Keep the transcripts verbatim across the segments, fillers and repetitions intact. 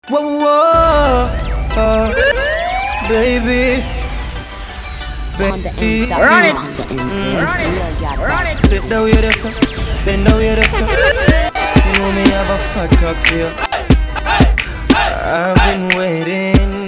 Whoa, whoa, uh, baby, baby, Run it, mm. run it, run it. Sit down here, that's up. Bend down here, that's up. You know me have a fat cock for you. I've been waiting.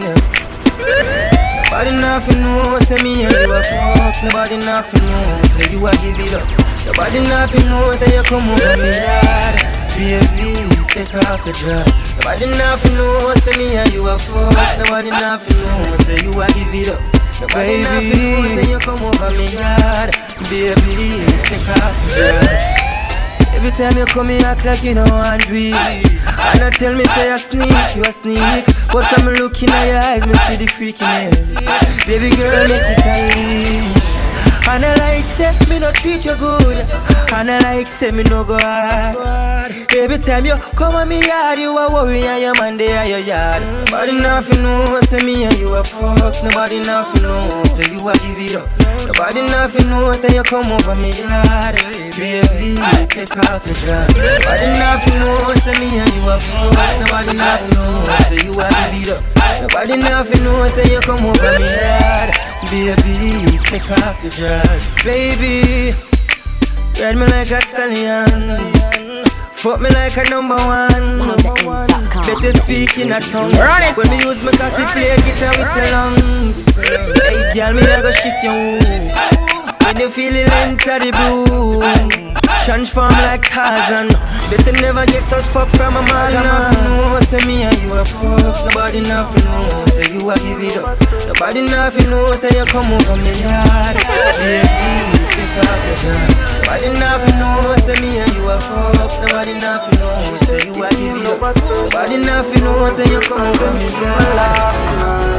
Nobody nothing knows, say me and you a fuck. Nobody nothing knows, say you a give it up. Nobody nothing knows, say you come over me hard. Baby, take off the dress. Nobody nothing knows, say me and you a fuck. Nobody nothing knows, say you a give it up. Nobody nothing knows, say you come over me hard. Baby, take off the dress. Every time you come, you act like you don't want to be. And I tell me, say you sneak, you a sneak. But I'm looking at your eyes, me see the freakiness. Baby girl, make it a leash. And I like say, me no treat you good. And I like say, me no go hard. Every time you come at me yard, you a worry and your man they are your yard. Nobody nothing knows, say me and you a fuck. Nobody nothing knows, say you a give it up. Nobody nothing knows, say you come over me yard. Baby, take off your dress. Nobody nothing knows, say me and you a fuck. Nobody nothing knows, say you a give it up. Nobody nothing knows, say you come over me yard. Baby, take off your dress. Baby, ride me like a stallion. Fuck me like a number one. Better speak in a tongue. When me use my cocky play guitar with your lungs. Hey girl, me I go shift your move. When you feel the length of the blue, transform like Tarzan. Better never get such fuck from a man. Nobody knows, say me and you a fuck. Nobody nothing knows, say you a give it up. Nobody nothing knows, say you come over me yard. Baby, take off your dress. Nobody nothing knows, say me and you a fuck. Nobody nothing knows, say you a give it up. Nobody nothing knows, say you come over me yard. Last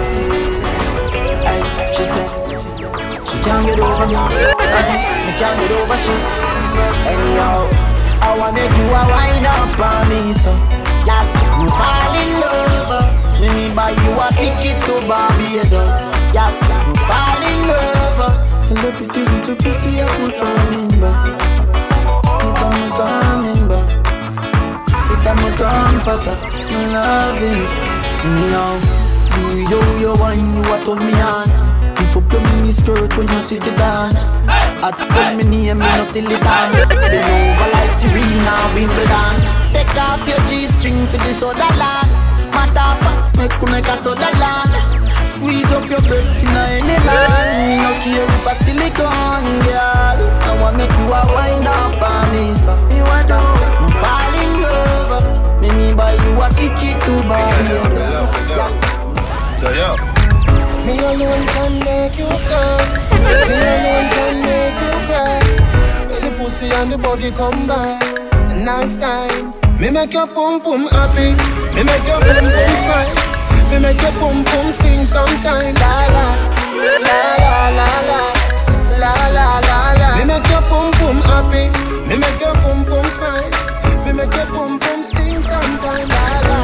night, ay, she said she can't get over me, ay, me can't get over she. Anyhow, I wanna make you a wind up on me, so yeah, you fall in love. Me me buy you a ticket to Barbados. Yeah, you fall in love. And the pretty little pussy I put coming back. It am a coming back. It am a comforter. Me loving it. Now, you yo yo wine you a turn me on. If up your mini skirt when you see the dan. At school me name me no silly dan. They over like Serena Wimbledon. Take off your G-string for this other land. Matter fact, make you make a soda land. Squeeze up your breast in any land. Me no care if a silicone girl. I want make you a wind up on me, so you want to fall in love. Me me buy you a ticket to Barbados. Yeah, yeah. Me alone can make you come. Me alone can make you cry. When the pussy and the body come by, a nice time. Me make your pum pum happy. Me make your pum pum smile. Me make your pum pum sing sometime. La la, la la la la, la la la la. Me make your pum pum happy. Me make your pum pum smile. Me make your pum pum sing sometime. La la,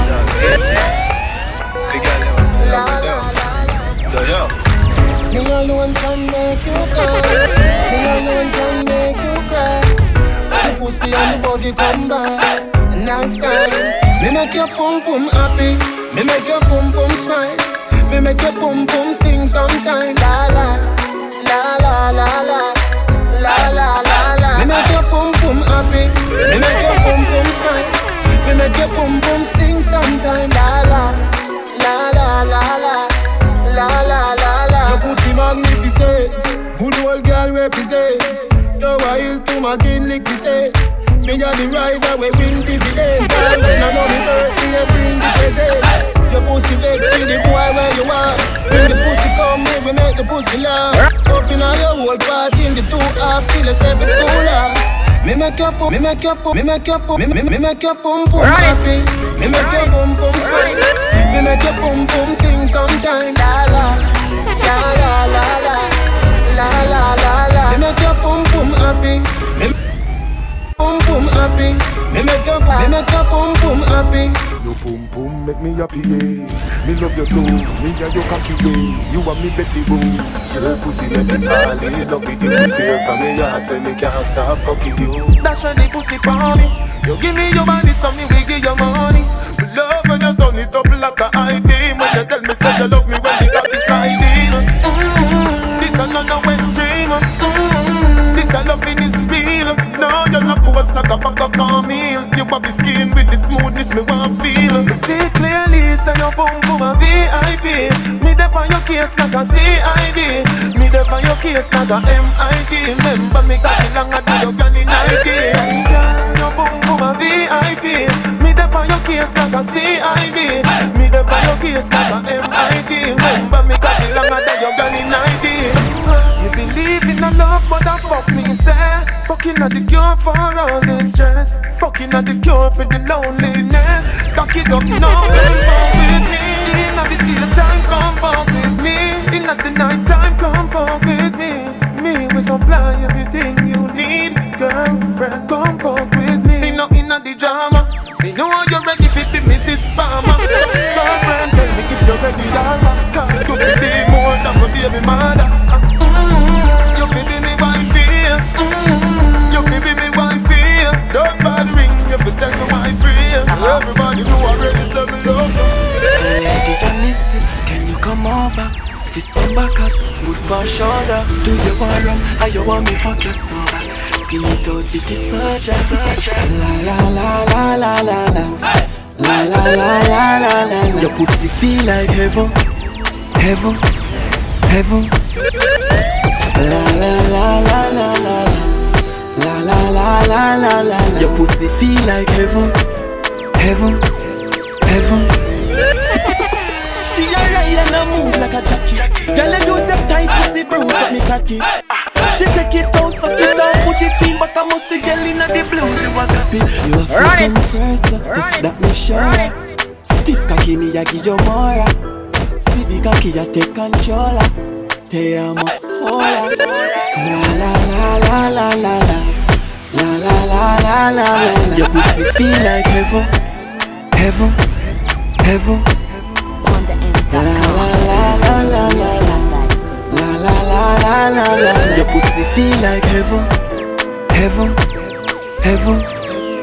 la la la. Yeah. Me alone can make you cry. Me alone can make you cry. When the pussy and the body come by, a nice time. Me make your pum pum happy. Me make your pum pum smile. Me make your pum pum sing sometime. La la, la la la la, la la la la. Me make your pum pum happy. Me make your pum pum smile. Me make your pum pum sing sometime. La la, la la la la. La la la la. Your pussy magnificent. Good old girl represent. Throw a hill to my kin lick the set. Me a the rider we win dividend. Girl when I know me birthday you bring the present. Your pussy vex see the boy where you are. When the pussy come me we make the pussy laugh. Up in all your whole party in the two half till it's every too long. Me make your pum, me make your pum, me make your pum, me, me, me make your pum pum happy. Me make your pum pum smile. Me make your pum pum sing sometime. La la, la la la la, la la la la. Me make your pum pum happy. Me pum pum happy. Me make your me make your pum pum happy. Your pum pum make me happy, yeah. Me love your soul, me and your cocky, yeah. You and me Betty Boo. Your pussy make me fall in love with you. Stay from me heart, say me can't stop fucking you. Dash when the pussy for me. You give me your body, so me we give you money. We love when you turn it up like say your boom boom a V I P. Me dep on your case like a C I D. Me dep on your case like a M I T. Remember me got it longer than your granny ninety. Your boom boom a V I P. Me dep on your case like a C I D. Me dep on your case like a M I T. Remember me got it longer than your granny ninety. You believe in a love, but I fuck me say. Fucking not the cure for all this stress. Fucking not the cure for the loneliness. Cock it up now, come fuck with me. In the daytime, come fuck with me. In the night time, come fuck with me. Me will supply everything you need. Girlfriend, come fuck with me. Me no in the drama. Me know you're ready for the Missus Farmer. So girlfriend, tell me if you're ready, Dara. Can't you feel me more than my baby mother? Mm-hmm. You feel me wifey. Mm-hmm. You feel me wifey. Don't bad ring if you tell me why free. Everybody know already say me love you. Ladies and missing, can you come over? Fist some backers, foot on shoulder. Do you want rum or you want me fuck your sober? Skin it out with the surgeon. La la la la la la la. La la la la la la. Your pussy feel like heaven, heaven, heaven. La la la la la la. La la la la la la. Your pussy feel like heaven, heaven, heaven. She a ride and a move like a jockey. Girl, I do some tight pussy bruise up me cocky. She take it out, suck it out, put it in, but I must the girl in the blues. You a copy. You a freaking first, that me sure. Stiff cocky me a give you more. See the cocky a take controller. Te amo, hola. La la la la la la la. La la la la la la. Your pussy feel like heaven, heaven, heaven. La la la la la la la la la la la la. Your pussy feel like heaven, heaven, heaven.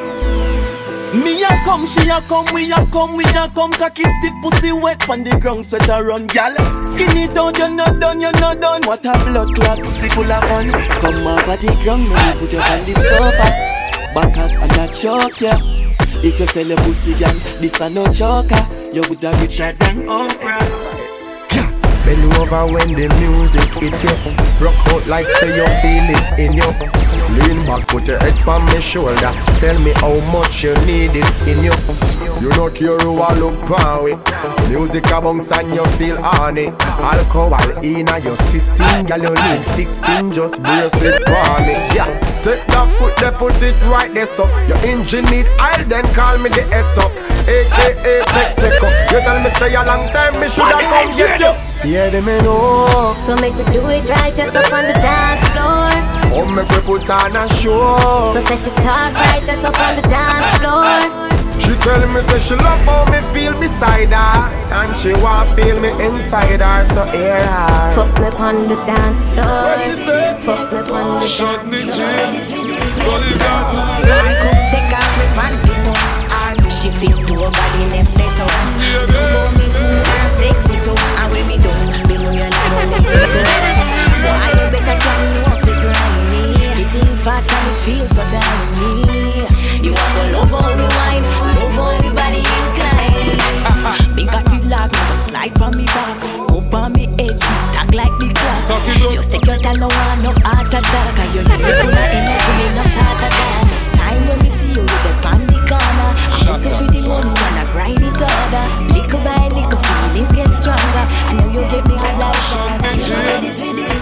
Me a come, she a come, we a come, we a come. Cocky stiff pussy wet on the ground, sweat a run, gal. Skinny down, you're not done, you're not done. What a blood clot, pussy full of fun. Come over the ground, me put you on the sofa. Backers and a choke, yeah. If you sell a pussy, gal, this a no joker. You would have richer than Oprah. Bend over when the music hit you. Rock out like say you feel it in you. Lean back, put your head on my shoulder. Tell me how much you need it in you. You not care who I look power. Music a bounce and you feel honey. Alcohol in your system, girl you need fixing. Just brace it for me. Yeah, take that foot, they put it right there so. Your engine need oil, then call me the S up. A K A Texaco. You tell me say a long time, me shoulda come get you. Yeah, they may know. So make me do it right, just up on the dance floor. Oh, make me put on a show. So set it up right, just up on the dance floor. She tell me say she love how me feel beside her, and she want feel me inside her, so hear her. Fuck me on the dance floor. What she say? Fuck me on the Shut the dance gym. floor. I come take off me panty now. She feel to her body left there so. You for me smooth and sexy so. And when me done, me know you're not gonna let me go. Why you better come off the grind me? The thing fat and it feels so tiny. You want to love how we wine, love how we body incline. Big body lock, never slide on me back. Up on me head, tick-tock like the clock. Just take your time, no one, no heart attack. And you know me full of energy, me no shot attack. This time when me see you, you the pan the corner. I'm so for the money, wanna grind it harder. Little by little, feelings get stronger. I know you get me hard like Sean. You ready for this?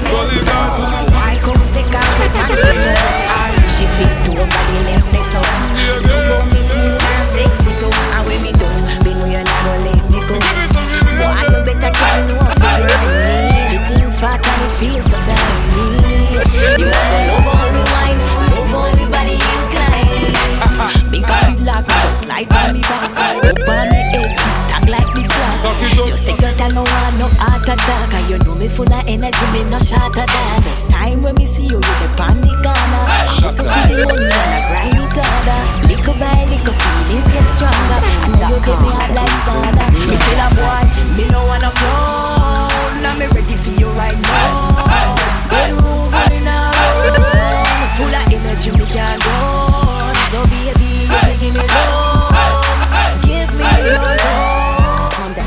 I come take out the pan. She fit to her body left there so. You for me smooth and sexy so. And when me done, me know you're not gonna let me go. Boy, you better come off the grind. The thing fat and it feels so tiny. You want to love how we wine, love how we body incline. Big body lock, never slide on me back. Up on me head, tick-tock like the clock. Just take your time, no one, no heart attack. And you know me full of energy, me no shot at that. First time when me see you, you the pan the corner. I'm so for the money, wanna grind it harder. Little by little, feelings get stronger. I know you get me hard like soda. Me kill a boy, me no wanna clown. Now me ready for you right now. When moving around, full of energy, me can't go. So baby, you making it love. Give me your love.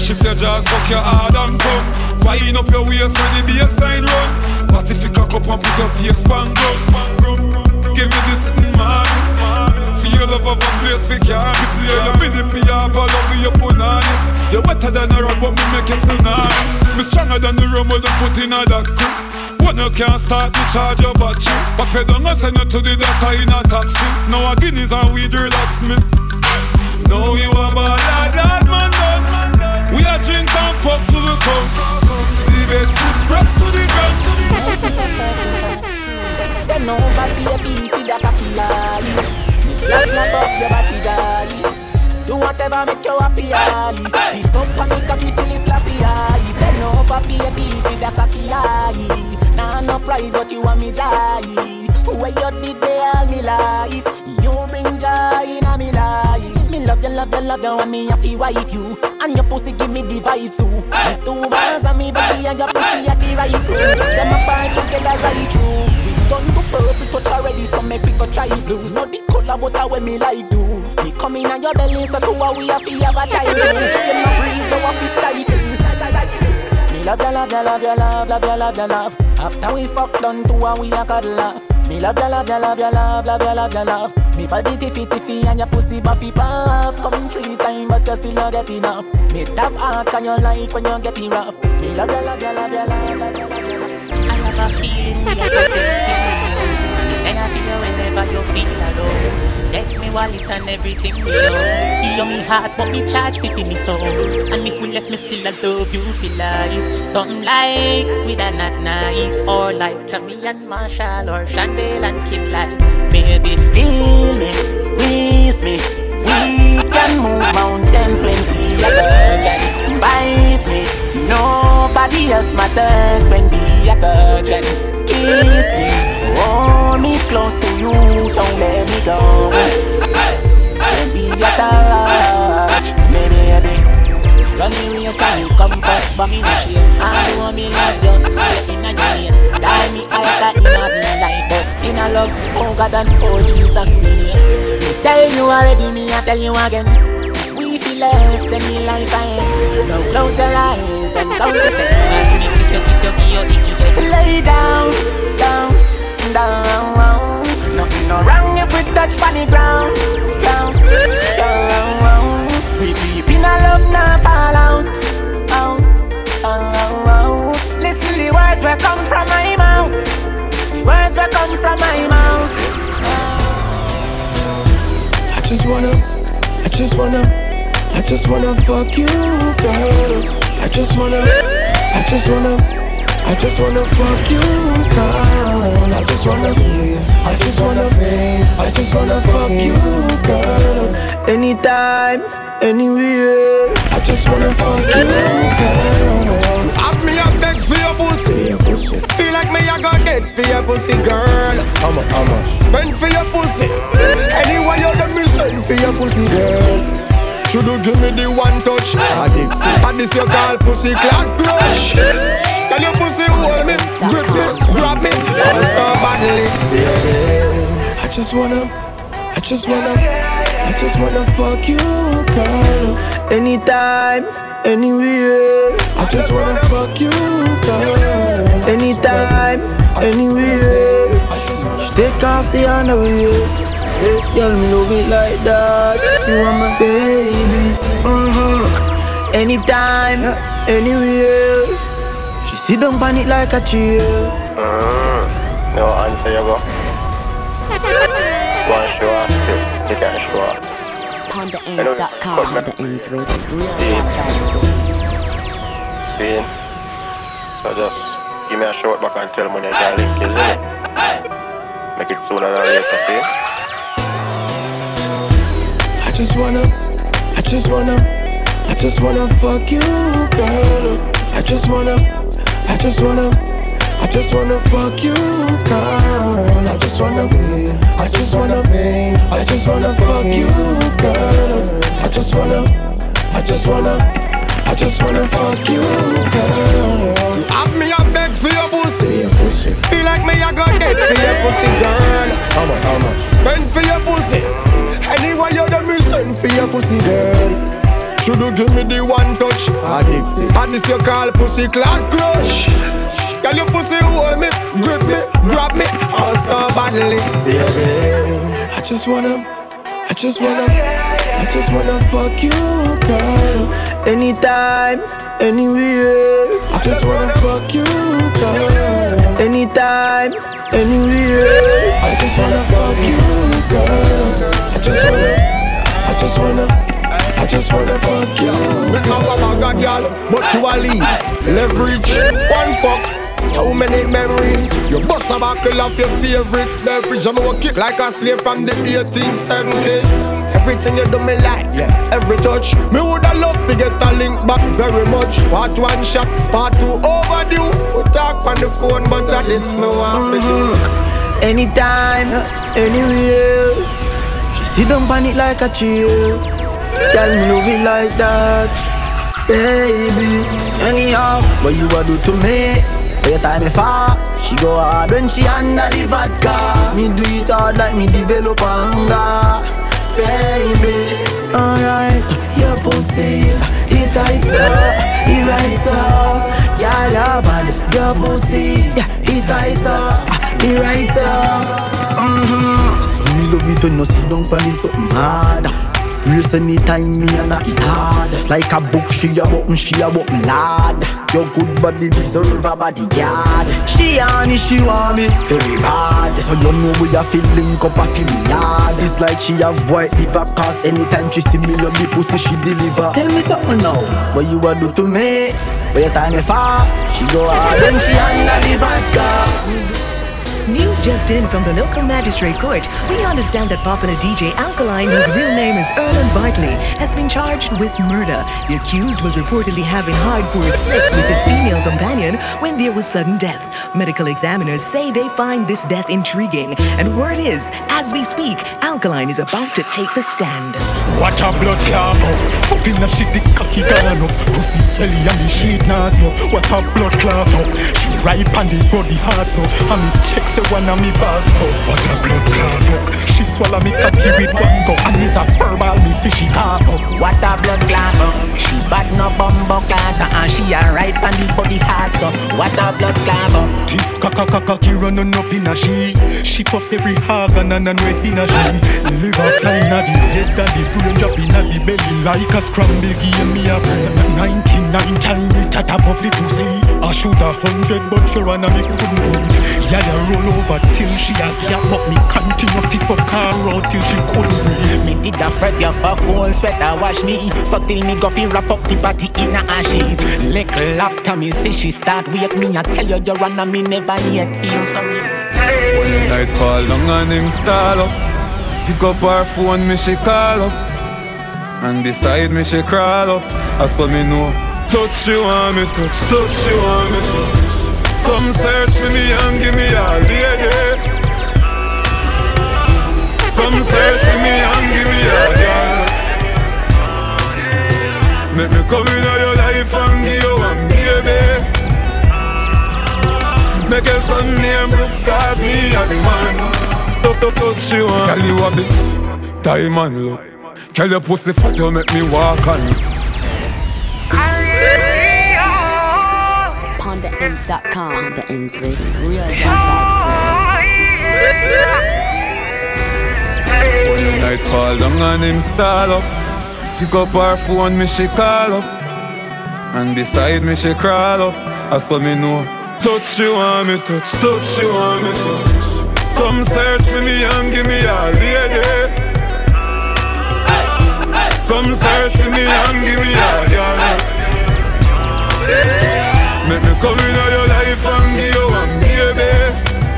Shift your jaws, fuck your hard and come. Fine up your waist when the baseline run. But if you cock up and put your face pan ground, give me this man. Feel love of a place for car. You play your mini piapa, love with your punani. You're wetter than a rock, but me make you tsunami. Me stronger than the rum with the put in a that crew. One you can't start to charge your battery. But you don't send you to the doctor in a taxi. Now a Guinness and weed relax me. Now you a bad lad, lad man done. We a drink and fuck to the cup. Steven foot rock to the ground. They know my baby feed a cocky eye. Slap slap up your body jolly. Do whatever make you happy eye. Pick up and make a cocky till it's slappy eye. They know my baby feed a cocky eye. Nah no pride but you want me die. Where you did they all me life. You bring joy in a me life. Me love you, love you, love you, and me a fi wife you. And your pussy give me the vibe too. Me two bars and me baby and your pussy at the right crew. Them a part together right through. We done to purple touch already, so make we go try blues. Not the color but a way me like do. Me come in on your belly, so to a we a fi have a child too. You no breathe, so a fi stifle. Me love you, love you, love you, love, love you, love you, love. After we fuck done to a we a cuddle. Me love you, love you, love you, love, love you, love you, love. Me body tiffy tiffy and your pussy buffy puff. Come three times but you still not get enough. Me tap hard and you like when you get it rough. Me love you, love you, love you, love, love you, love you. I have a feeling we are connected. And I feel whenever you feel alone. Take me wallet and everything me know. Give you me heart but me charge fifty me soul. And if we left me still I love you feel like something like sweet and not nice. Or like Tommy and Marshall or Chandel and Kim like. Baby feel me, squeeze me. We can move mountains when we are virgin. Bite me, nobody else matters when we are virgin. Kiss me, hold me close to you, don't let me go. Baby, you touch, baby, baby. Run me with your sunny compass, but me no shame. I know me love you, stay in a lane. Die me alter in a me life, but in a love, oh God and oh Jesus, me name. Me tell you already, me I tell you again. We feel left, then me life I end. Now close your eyes and count to ten. And me kiss you, kiss you, give you if you get lay down, down, down. Nothing no wrong if we touch funny ground, down, down. We deep in a love, now fall out, out, out, out. Listen the words that come from my mouth. The words that come from my mouth. I just wanna, I just wanna, I just wanna fuck you, girl. I just wanna, I just wanna, I just wanna fuck you, girl. I just wanna be, I just wanna be, I just wanna fuck you, girl. Anytime, anywhere. I just wanna fuck you, girl. Have me a beg for your pussy. pussy. Feel like me a got dead for your pussy, girl. How much, how much? Spend for your pussy. Anyway you let me spend for your pussy, girl. Should you give me the one touch? Addict. And this you call pussy clad crush. Tell your pussy hold me, grip me, grab me, all so badly. I just wanna, I just wanna, I just wanna fuck you, girl. Anytime, anywhere. I just wanna fuck you, girl. Anytime, anywhere. She take off the underwear. Hey, girl, me love it like that. You are my baby. Mm-hmm. Anytime, anywhere. She sit down on it like a chair. Mm-hmm. No answer you go. One show up, you can show up. Honda Ends dot com, Honda Ends Radio. Dean. So just give me a shout back and tell me when you can link, isn't it? Make it sooner than later, see? I just wanna, I just wanna, I just wanna fuck you, girl. I just wanna, I just wanna, I just wanna fuck you, girl. I just wanna be, I just wanna be, I just wanna fuck you, girl. I just wanna, I just wanna, I just wanna fuck you, girl. Have me a beg for your pussy. pussy. Feel like me a got dead for your pussy, girl. How much, how much? Spend for your pussy. Anyway you let me spend for your pussy, girl. Shoulda give me the one touch. Addicted. And this you call pussy cloud crush. Girl, your pussy hold me, grip me, grab me, all so badly. Yeah, I just wanna, I just wanna, I just wanna fuck you, girl. Anytime, anywhere. I just wanna fuck you, girl. Anytime, anywhere. I just wanna fuck you, girl. I just wanna, I just wanna, I just wanna fuck you. Me have a bag of girl, but you a lead. Leverage, one fuck. So many memories. You bust a buckle of your favorite beverage. I'm gonna kick like a slave from the eighteen seventies. Everything you do me like, yeah. Every touch. Me woulda love to get a link back very much. Part one shot, part two overdue. We talk on the phone, but at this me want to do. Anytime, anywhere. Just sit down on it like a chair. Tell me love it like that, baby. Anyhow, what you a do to me? By the time I fall, she go hard when she under the vodka. Me do it hard like me develop anger, baby. Alright, your pussy, it tights up, it rights up. Girl, your body, your pussy, it tights up, it rights up. Mm-hmm. So me love it when you sit down for me something hard. Race anytime me and knock it hard. Like a book, she a book me, she a book me lad. Your good body deserve a bodyguard. She on it, she want me very bad. So you know we a feeling up a feel me hard. It's like she have white liver, cause anytime she see me on the pussy she deliver. Tell me something now, what you a do to me? By the time I fall, she go hard when she under the vodka. News just in from the local magistrate court. We understand that popular D J Alkaline, whose real name is Erlen Barkley, has been charged with murder. The accused was reportedly having hardcore sex with his female companion when there was sudden death. Medical examiners say they find this death intriguing. And word is, as we speak, Alkaline is about to take the stand. What a blood clot, up in the shit the cocky gone up. Pussy swelly and the shit nausea. What a blood clot, she ripe and the body hard so. And me check say one of me bars house. What a blood clot up. She swallow me cocky with one go. And is a verbal me see she cough up. What a blood clot up. She bad no bumbo clot. And she a ripe and the body hard so. What a blood clot up. This kaka kaka ki running up in a she. She fuck every organ and and wet in a she. Liver flying at the head and the brain drop in a the belly like a scramble game me a ninety-nine times it at a public pussy. I shoot a hundred but she run and me couldn't do it. Yeah, I roll over till she a gap but me continue to fuck her out till she couldn't breathe. Me did a fret your fuck cold sweater wash me. So till me go fi wrap up the body in a ashy. Little after me say she start wake me. I tell you you run and me never yet feel sorry. When the night fall down and him stall up, pick up her phone me she call up, and beside me she crawl up. I saw me know, touch she want me touch, touch she want me touch. Come search for me and give me all lady. Come search for me and give me all girl. Make me come in your life and give you one baby. Make a son name Brooks cause me a the man. Touch, touch, touch you want. Tell you have the time and look. Tell your pussy fat you make me walk on. Panda Ings dot com. Panda Ings Radio. Real vibes. When the night fall down and him stall up, pick up her phone me she call up, and beside me she crawl up. I saw me know. Touch you want me touch, touch you want me touch. Come search for me and give me all lady. Come search for me and give me all girl. Make me come in your life and give you one baby.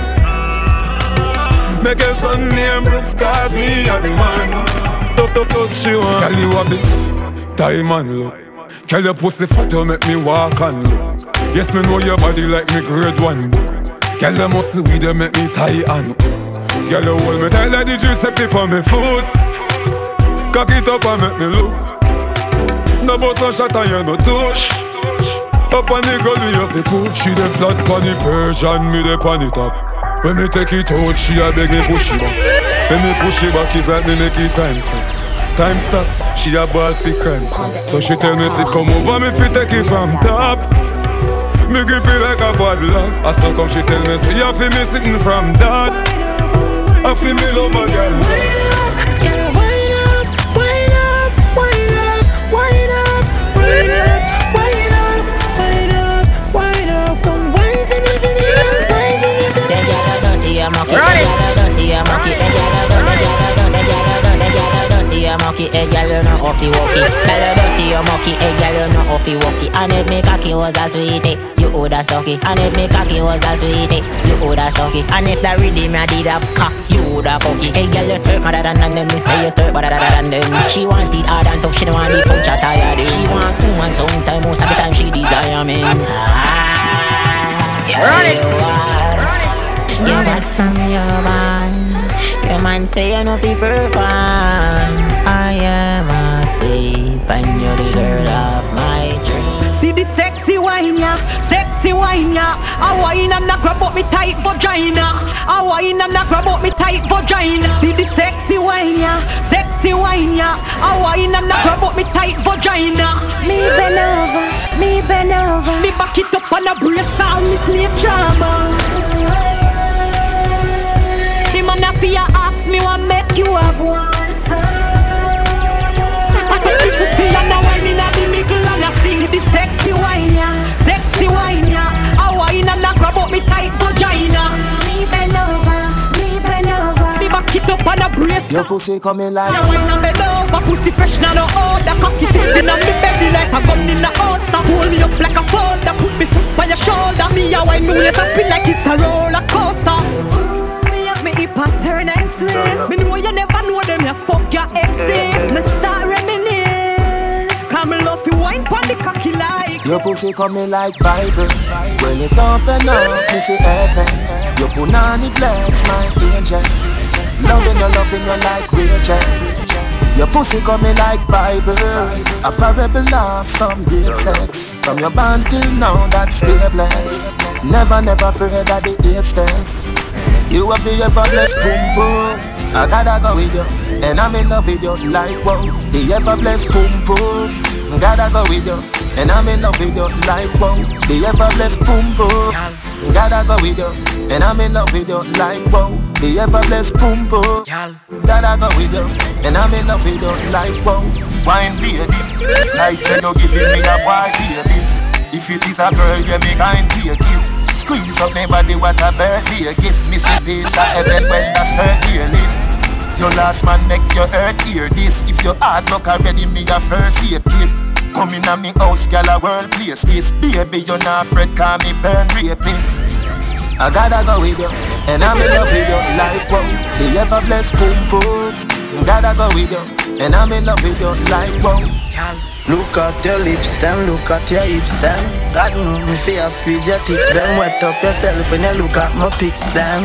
Make a son name Brooks cause me a the man. Touch, touch, touch you want. Tell you have the time and look. Tell your pussy fat you make me walk and look. Yes, me know your body like me grade one. Girl, you must see we dey make me tie and girl, you hold me tight like the Giuseppe on me foot. Cock it up and make me look. No bust no shot and you no touch. Up on the gully you fi push. She dey flat pon the Persian, me dey pon the top. When me take it out, she a beg me push it back. When me push it back, is like me make it time stop. time stop. She a ball for crimes. So she tell me if it come over me if it take it from top. Me grip it like a bad luck. I so come she tell me say you feel me sitting from that. I feel me love a girl. Wind up, wind up, wind up, wind up, wind up, wind up, wind up, wind up, come wind for me, for me, wind for me, for me. Say you're a dirty, a monkey, you're a dirty, a monkey, you're a dirty, a monkey, a girl you know off the walkie. Girl you dirty, a monkey, a girl you know off the walkie. And if me cocky was a sweetie, you woulda suck it. And if me cocky was a sweetie, you woulda suck it. And if the rhythm I did have cock, you woulda fuck it. Hey girl you turk madder than them, me say you turk madder than them. She want it hard and tough, she don't want the punch tired. She want woman sometime, most of the time she desire me. Ah, run it, run it. You got some your man. Your man say you know fi perform. I am asleep and you're the girl of my dreams. See the sexy wine ya, sexy wine ya. I wine and not grab up me tight vagina. I wine and not grab up me tight vagina. See the sexy wine ya, sexy wine ya. I wine and not grab up me tight vagina. Me bend over, me bend over. Me back it up on a brace down me slave drama. The man a fear ask me what make you a boss. I take the pussy and I wine in a the middle and I see the sexy wine ya, sexy wine ya. I wine and I grab up me tight vagina. Me bend over, me bend over. Me back it up on a brace. Your pussy coming like I wine and bend over, pussy fresh now no order. Cocky sitting on me belly like a gun in a holster. Hold me up like a folder, put me foot by your shoulder. Me a wine moonless and spin like it's a roller coaster. Me hip hop turn and twist. Me know you never know them, you fuck your exes. Me start reminisce. Come love you wine pon the cocky like. your pussy coming like Bible. When it open up, me see heaven. Your punani bless my angel. Loving you, loving you like Rachel. Your pussy coming like Bible. A parable of some great sex. From your band till now, that's still blessed. Never, never afraid of the eight stairs. You have the ever-blessed boom boom. I gotta go with you, and I'm in love with you like wow. The ever-blessed boom boom. Gotta go with you, and I'm in love with you like wow. The ever-blessed boom boom. Gotta go with you, and I'm in love with you like wow. The ever-blessed boom boom. Gotta go with you, and I'm in love with you like wow. Wine lady, like say you're giving me a boy baby. If it is a girl, you me kind take you. Squeeze up my body, what a birthday gift. Me see this a heaven when that's her ear lift. Your last man make your earth hear this. If your heart look already, me a first aid kid. Come in a me house, girl, a world place this. Baby, you not afraid, call me burn rapist. I gotta go with you, and I'm in love with you like wow. The ever-blessed boom boom. Gotta go with you, and I'm in love with you like wow. Look at your lips, them, look at your hips, them. God know me fear, squeeze your tits, them. Wet up yourself when you look at my pics, them.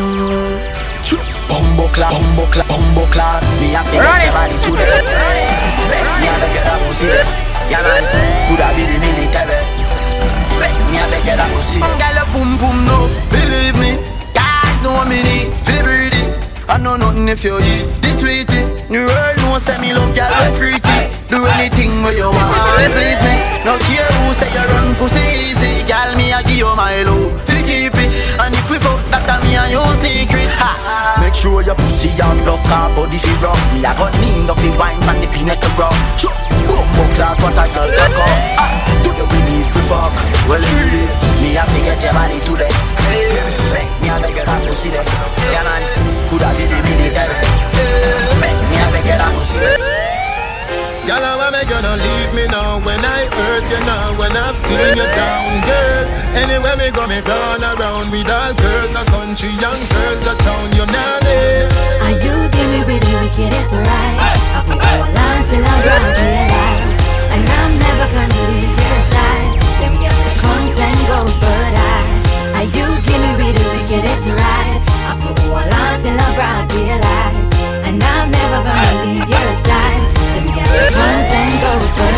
Bumbo clap, bumbo clap, bumbo clap. Me a feel like your body today. Make me a beg you that pussy there. Yeah man, coulda be the military. Make me a beg you that pussy. Girl, your boom boom no, believe me. God know me need to breathe it. I know nothing if you eat this sweetie. The world knows say me love girl with freaky. Do anything where you want, please me. No care who say you run pussy easy. Girl, me a give you my love, fi keep it. And if we fuck, that a me and your secret. Ha. Make sure your pussy and block her body fi rock. Me a got need of fi wine from the pinnacle to grow. Bumbo clad, what a girl to come. Ah, do you we need fi fuck? Well, really, me a fi get your body today. Make me a beg you that pussy there. Yeah man, coulda be the military. Make me a beg you that pussy. Girl, how am I gonna leave me now when I hurt you now, when I've seen you down, girl? Anywhere me go, me run around with all girls, the country, young girls, the town, you're not there. Are you give me with the wickedest right? I will go along till I'm ground realize, and I'm never gonna leave your side. Them girls comes and goes, but I, are you give me with the wickedest right? I will go along till I'm ground realize, and I'm never gonna leave your side. Them girls comes and goes, but I.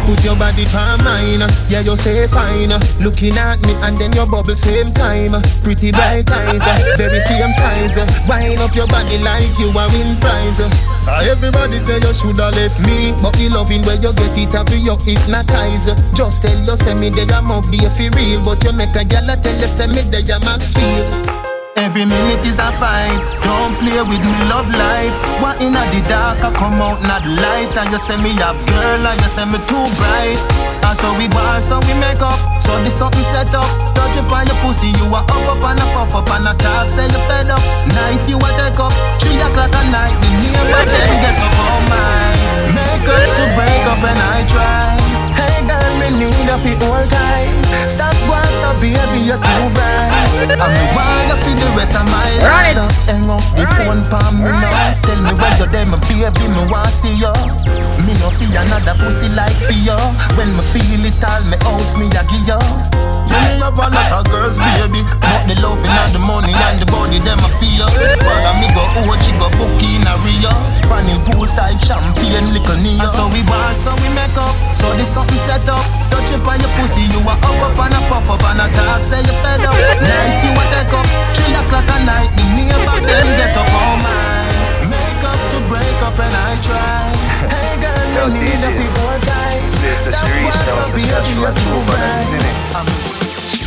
Put your body for mine, yeah you say fine. Looking at me and then your bubble same time. Pretty bright eyes, very same size. Wind up your body like you are win prize. uh, Everybody say you shoulda left me, but you loving where you get it up you hypnotize. Just tell you say me they am up be for real, but you make a gal tell you say me they am max feel. Every minute is a fight. Don't play with me love life. What inna the dark I come out not light. And you say me have girl and you say me too bright. And so we bar, so we make up. So this something set up. Touch up on your pussy, you are off up and a puff up and a talk, say you fed up. Now if you a take up, three o'clock at night, the neighbor then get up on mine. Make up to break up and I try. Hey girl, me need a fit all time. Stop once, so baby, you're too bright. I'm the one to feed the rest of my life. Stop, hang up the phone palm me now. Tell me where you're there, my baby, me want see you. Me no see another pussy like for you. When me feel it all, me house me a give you. You me have a lot of girls, baby, but the loving and the money and the body, them a feel. But me go out, she go book in a Rio. Funny poolside champagne, liquor near. So we bar, so we make up. So this something set up. Touch up on your pussy, you are off up and a puff up and a talk, say you fed up. Now if you a take up, three o'clock at night, the neighbor then get up on mine. Make up to break up and I try. Hey girl, you need a few more time. Stop once, so baby, you're too bright.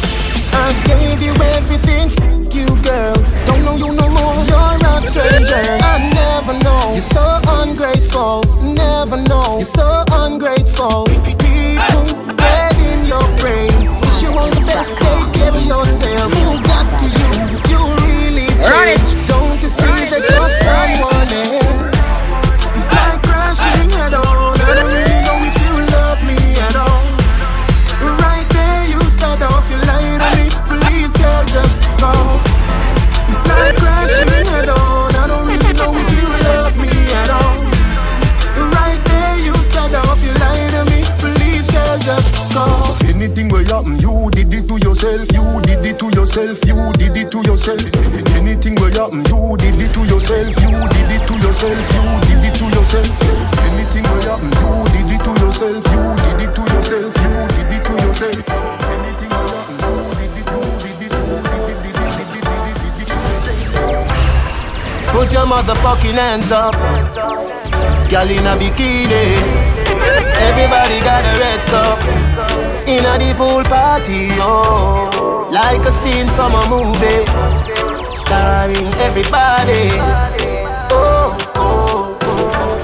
I gave you everything, f*** you girl. Don't know you no more, you're a stranger. I never know, you're so ungrateful. Never know, you're so ungrateful. People dead in your brain. Wish you all the best, take care of yourself. Who got to you, you really changed. Don't you see that you're someone else? It's like crashing head on. I don't really know if you love me at all. Right there you start off your light on me. Please girl, just go. It's like crashing head on. I don't really know if you love me at all. Right there you start off your light on me. Please girl, just go. Anything will happen, you did it to yourself. You did it to yourself. You did it to yourself. Anything will happen, you did it to yourself. You did it to yourself. You did it to yourself. Anything will happen, you did it to yourself. You did it to yourself. You did it to yourself. Anything will happen, you did it to, did it to, did it, did it, did it, did it, did it. Put your motherfucking hands up, girl in a bikini. Everybody got a red cup in a the pool party, oh, like a scene from a movie, starring everybody. Oh, oh, oh.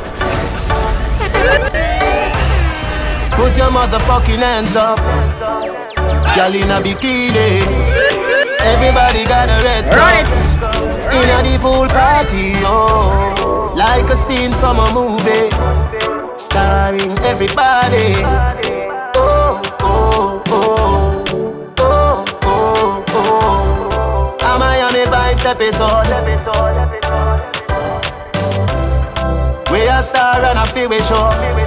Put your motherfucking hands up, girl in a bikini. Everybody got a red cup in a the pool party, oh, like a scene from a movie, starring everybody. Oh, oh, oh, oh, oh, oh. A Miami Vice episode. We a star and a freeway show.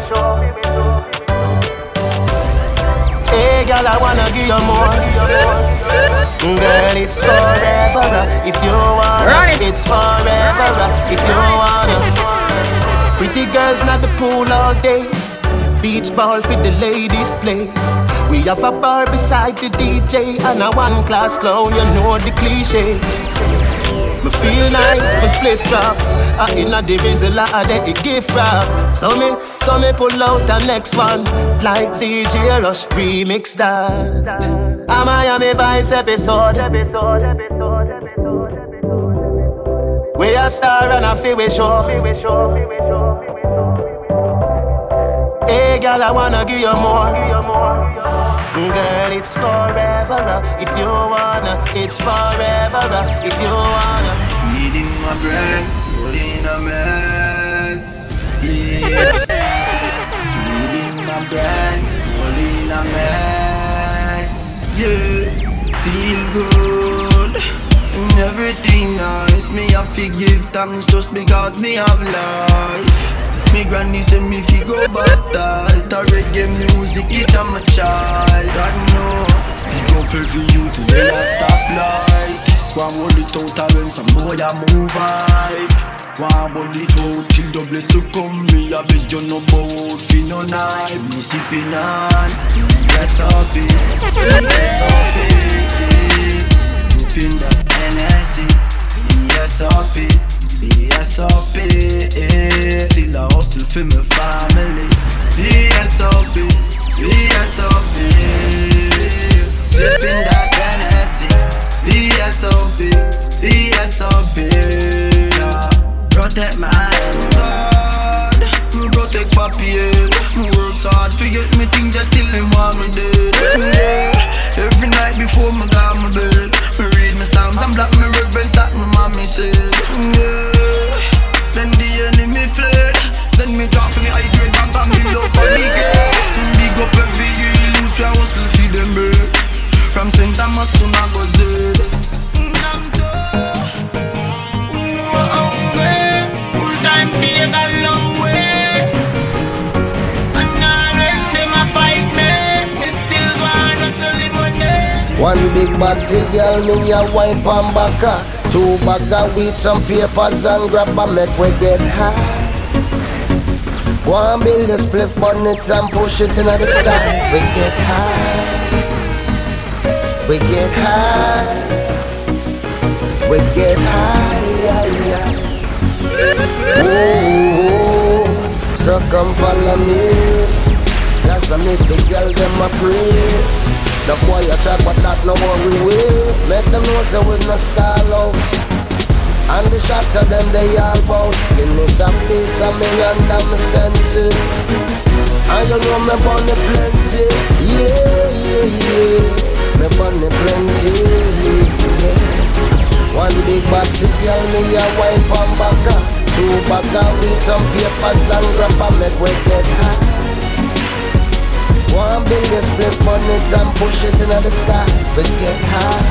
Hey girl, I wanna give you more. Girl, it's forever if you wanna. It's forever if you wanna. Pretty girls not the pool all day. Beach ball for the ladies play. We have a bar beside the D J and a one class clown, you know the cliche. Me feel nice for split drop. I inna the Rizla a de it gift wrap. So me, so me pull out the next one like Z J Rush remix that. A Miami Vice episode. We a star and a freeway show. Hey girl, I wanna give you more. Girl, it's forever if you wanna. It's forever if you wanna. Needing my brain, rolling a mess. Yeah. Needing my brain, rolling a mess. Yeah. Feel good. And everything nice. Me have to give thanks just because me have life. Me granny say me fi go baptized. The reggae music it a my child. I know the couple for you to be a stoplight. go and hold it out and when some boy a move vibe. Go and hold it out till double so come me a beg you no bout fi no knife. Me sipping on, yes up it, yes up it. Dripping that N S C, yes up it, yes up it. Still a hustle for my family, yes up it, yes up it. Dripping that N S C, yes up it, yes up it. Protect my God, protect papi head. Work hard, forget me things just till him want me dead. Yeah. Every night before me go to my bed, me read my psalms and block my reverence that my mommy said. Yeah. Then the enemy fled, then me talk for me high grade back and me love for me girl. Big up every year, lose your hustle feed them bird. From Saint Thomas to Nagozed. I'm told, I'm hungry. Full time babe a long way. And all when them a fight me, me still go on hustle the money. One big body girl, me a wine pan baka. Two bag of weed, some papers and grab a make we get high. Go and build a spliff bonnet and push it into the sky. We get high. We get high, we get high, yeah, yeah. Ooh, so come follow me, cause I make the girl them a pray. The boy a chat but that no worry with. Make them know so we no stall out. And the shot of them they all bout. Give me some pizza, me under me senses. And you know me bunny plenty, yeah, yeah, yeah. Me bunny plenty, yeah. One big body girl, me a wine pan baka. Two bag of weed, some papers and grab a make we get high. One big split bonnet and push it into the sky. We get high,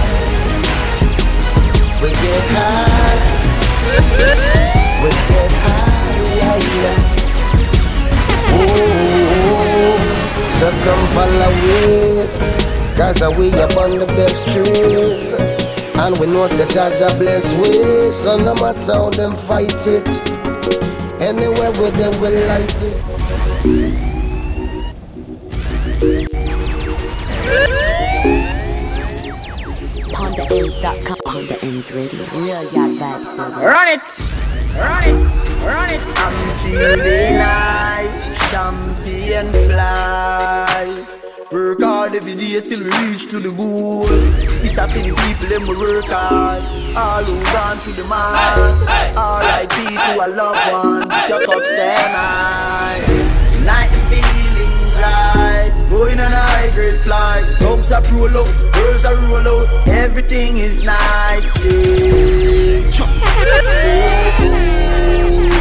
we get high, we get high, yeah, yeah. Ooh, so come follow me. Cause we up on the best trees. And we know such as a blessed way. So no matter how them fight it, anywhere with them we light it. Panda Ends dot com, Panda Ends Radio, real yacht vibes, baby. Run it, run it, run it. I'm feeling like champion fly. Work hard every day till we reach to the goal. It's a for the people them we work hard. All who gone to the man. All right people I love one. Put your cups them high. Night feelings right. Going on a high grade flight. Dogs are roll out, girls are roll out. Everything is nice. Yeah.